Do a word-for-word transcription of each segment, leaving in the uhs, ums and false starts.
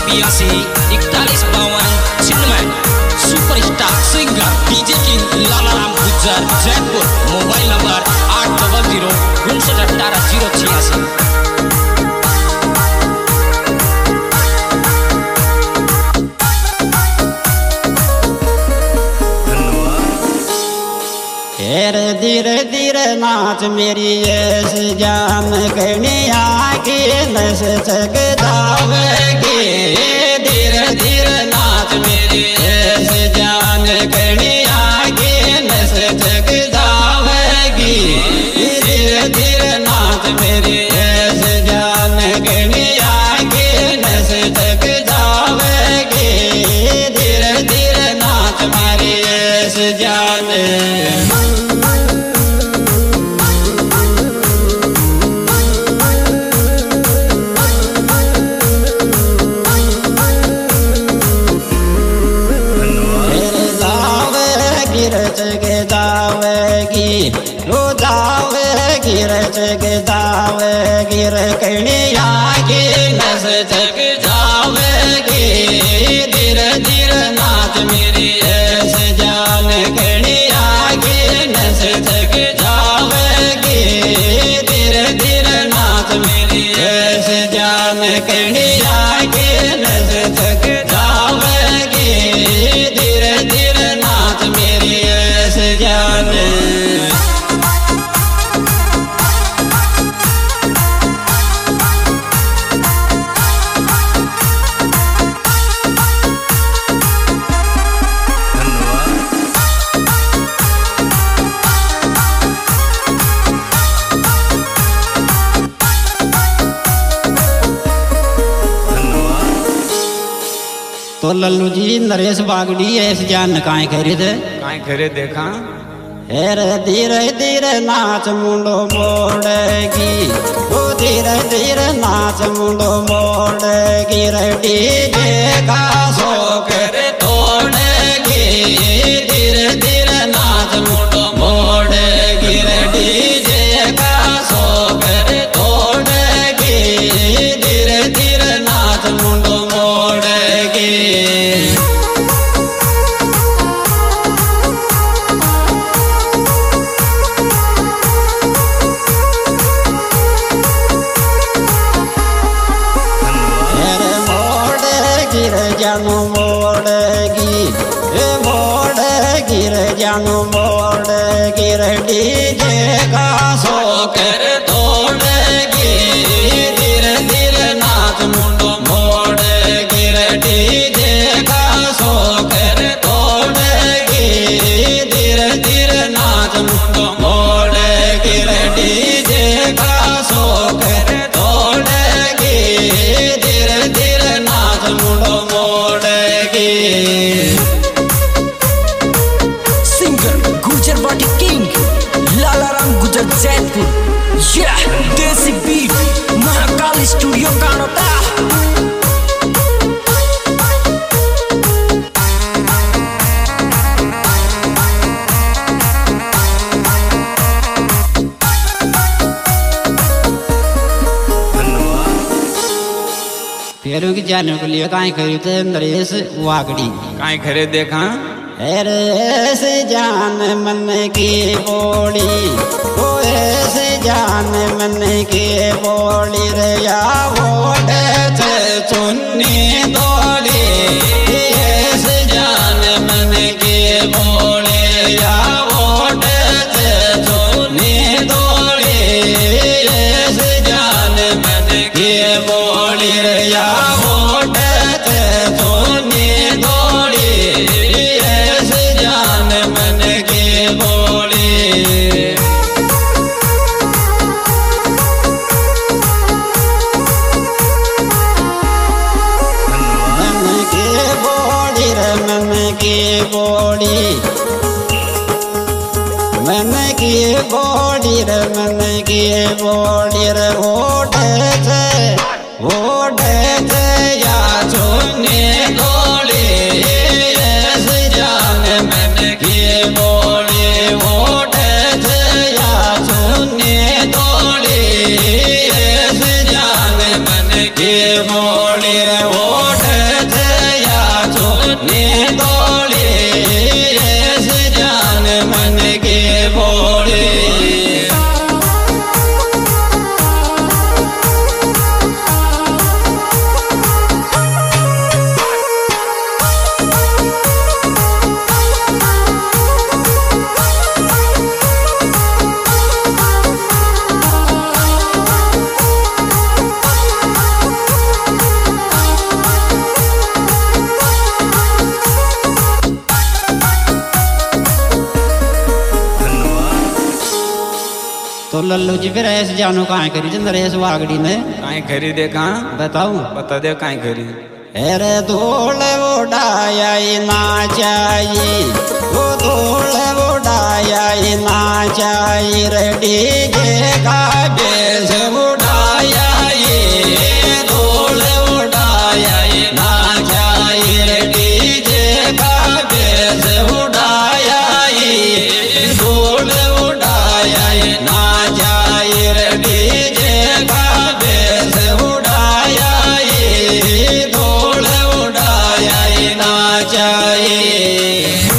बयासी इकतालीस बावन छिन्नवे superstar singer DJ king Lalaram Gujjar Jaipur. Mobile number आठ डबल जीरो उनसठ अठारह जीरो छियासी। धीरे धीरे नाच मेरी ऐस जान कनिया की नस जगदावेगी। धीरे धीरे नाच मेरी ऐस जान कनिया की नस जगदावेगी। धीरे धीरे नाच मेरी ऐस जान कनिया की नस जगदावेगी। धीरे धीरे नाच मेरी ऐस जान। गिर कनिया की नस जग जावेगी। धीरे धीरे नाच मेरी ऐस जान कनिया की नस जग जावेगी। धीरे धीरे नाच मेरी ऐस जान कनिया की नस जग जावेगी। धीरे धीरे नाच मेरी ऐस जान। तो लल्लू जी नरेश बागड़ी ऐस जान काए करे थे काए करे देखा। हेरे धीरे धीरे नाच मुंडो मोड़ेगी। ओ धीरे धीरे नाच मुंडो मोड़ेगी। डीजे का शोकर तोड़ेगी। धीरे धीरे नाच मुंडो मोड़ेगी। डीजे का शोकर तोड़ेगी। धीरे धीरे नाच मुंडो मोड़ेगी। जानो मोड़ेगी ए मोड़ेगी रे जानो मोड़ेगी रे। डीजे का शोकर तोड़ेगी। धीरे धीरे नाच मुंडो मोड़ेगी रे। डीजे का शोकर तोड़ेगी। धीरे धीरे नाच मुंडो मोड़ेगी रे। डीजे का शोकर तोड़ेगी। धीरे धीरे नाच मुंडो singer Gujar body king Lalaram Gujar Jaipur. yeah, देसी बीट महाकाल स्टूडियो कानोता। फेरों की जाने के लिए काहे करी थे नरेश वागड़ी काए करे देखा। ऐस जान मन की बोली। ओ ऐस जान मन की बोली रे या वोटे से चुन्नी दौड़ी। ऐस जान मन की बोली या वोटे से चुन्नी दौड़ी। ऐस जान मन की बोली रे या वोटे से चुन्नी दौड़ी। मन की बोली मन की बोली रे मन की बोली। मन की बोली रे मन की बोली रे। ओढ़े से ओढ़े से या चुन्नी दौड़ी। ऐस जान मन की बोली। ओढ़े से या चुन्नी दौड़ी। ऐस जान मन की बोली रे। ओढ़े बोले तो लल्लू जी फिर ऐसे जानो कहाँ करी चंद्र ऐसे वागड़ी ने काहे खरी देखा बताऊं बता दे काहे खरी अरे धूल उड़ाया ना चाहिए वो धूल उड़ाया ना चाहिए रे डीजे का बेस उड़ाया धूल उड़ाया ना चाहिए रे डीजे का बेस उड़ाया धूल उड़ाया ना चाहिए रे डीजे का बेस उड़ाया धूल उड़ाया ना चाहिए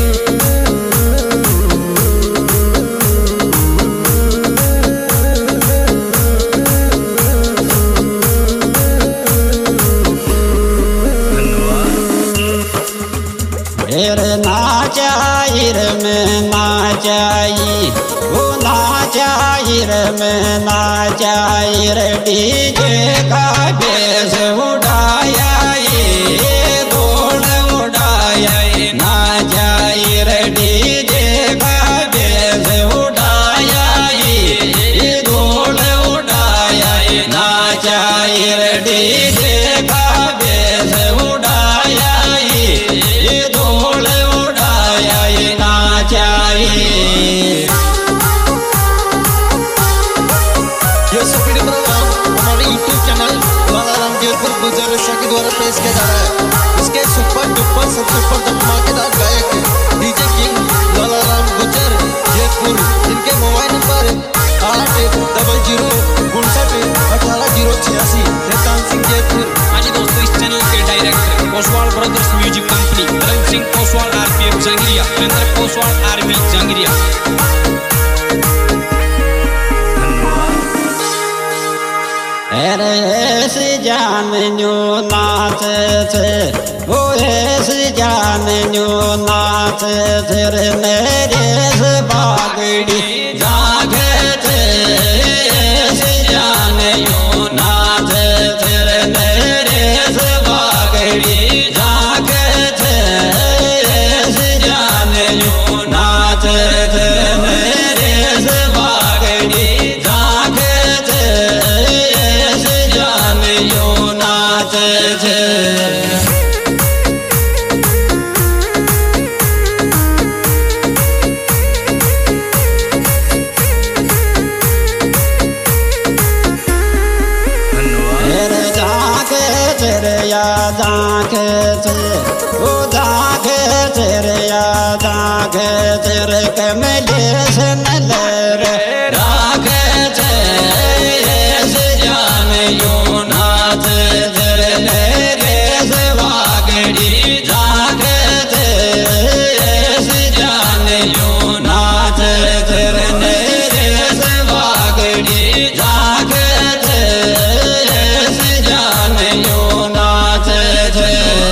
रे नाचाई रे में नाचाई वो नाचाई रे में नाचाई रे डीजे का बेस उड़ाया धूल उड़ाया नाचाई रे डीजे का बेस उड़ाया धूल उड़ाया नाचाई रे डीजे का बेस उड़ाया धूल उड़ाया ना चाहिए। ये स्पीड प्रोग्राम हमारे यूट्यूब चैनल लालाराम जयपुर गुजर के द्वारा पेश किया जा रहा है। इसके सुपर डुपर सबसे ऊपर धमाकेदार गायक डीजे किंग लालाराम गुजर जयपुर, इनके मोबाइल नंबर आठ डबल जीरो उनसठ अठारह जीरो छियासी। रेतान सिंह जयपुर। हाँ जी दोस्तों, इस चैनल के director Koswal brothers music company, Dharam Singh Koswal RPF Jangaria, Surendra Koswal army Jangaria. अरे ऐसी जान न्यू नाच से वो ऐसी जान न्यू नाच से रे मेरे से बागड़ी जागे थे ऐसी जान न्यू नाच से रे मेरे से बागड़ी जागे थे ऐसी जान न्यू नाच से मेरे से बागड़ी जागे थे यो नाच थे। जाके तेरे या जाके थे वो जाके तेरे या जाके तेरे कमले से न ले रागे थे ऐसे जाने यो नाच तेरे मेरे से वागड़ी जागे थे ऐसे जाने यो नाच तेरे मेरे से वागड़ी जागे थे ऐसे जाने यो नाच थे।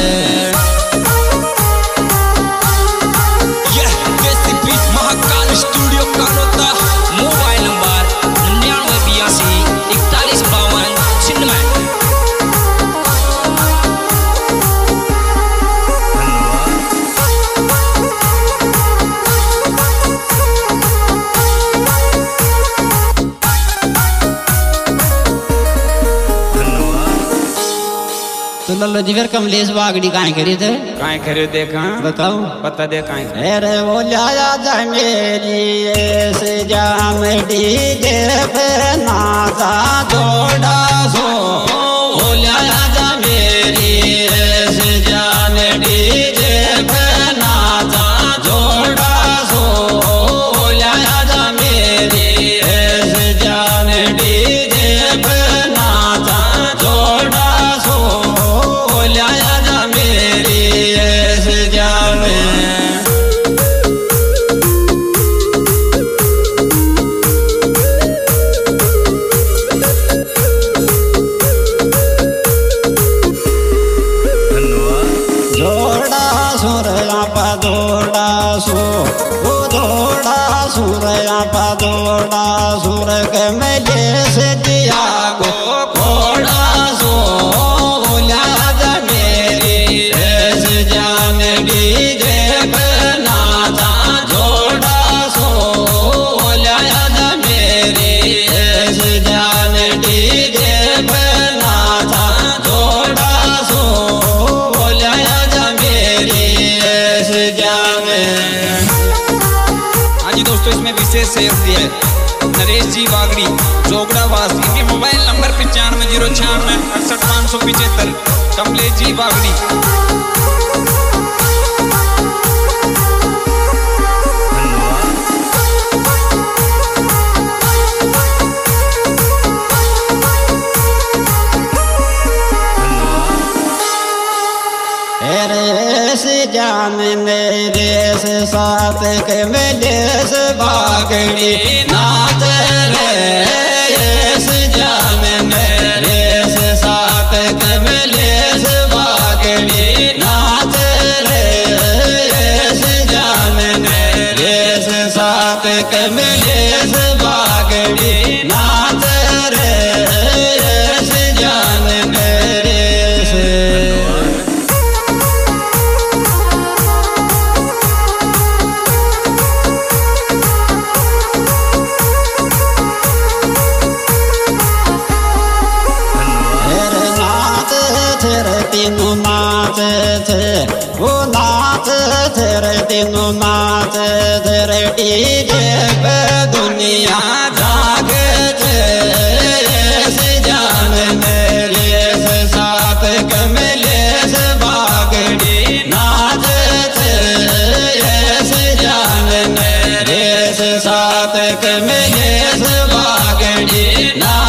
यह केसी beat Mahakal studio Kanota, mobile number निन्यानवे बयासी इकतालीस बावन छिन्नवे। तो लल्लू जी फिर कमलेश बागड़ी काहे करी थे काहे खरी देखा बताऊं बता दे काहे खरी। अरे वो लाया जा मेरी ऐसे जाम डीजे पे नाचा जोड़ा सो वो लाया जा मेरी ऐसे जान डीजे पे नाचा जोड़ा सो वो लाया जा मेरी ऐसे जान डीजे पे नाचा जोड़ा सो वो लाया जा मेरी ऐसे जान। सूरया पदोड़ा सुर के मेले से दिया गो घोड़ा सो बोला जा मेरी ऐस जान डीजे बना था जोड़ा सो बोला जा मेरी ऐस जान डीजे बना था जोड़ा सो बोला जा मेरी ऐस जान। हाँ जी दोस्तों, इसमें विशेष सेव दिया है नरेश जी बागड़ी जोगड़ा वासी। इनके मोबाइल नंबर पचानवे जीरो छियानवे अड़सठ पाँच सौ पिछहत्तर। कमलेश जी बागड़ी। जान मेरे से साथ के मेले से बागड़ी नाच रे ऐस जान मेरे से साथ के मेले से बागड़ी नाच रे ऐस जान मेरे से साथ के मेले से बागड़ी नाच रे ऐस जान मेरे से। तीनों नाच थे वो नाच थे रे तीनों नाच थे रे डीजे पे दुनिया जागे थे ऐस जान मेरे से साथ कमले से बागड़ी नाच थे ऐस जान मेरे से साथ कमले से बागड़ी नाच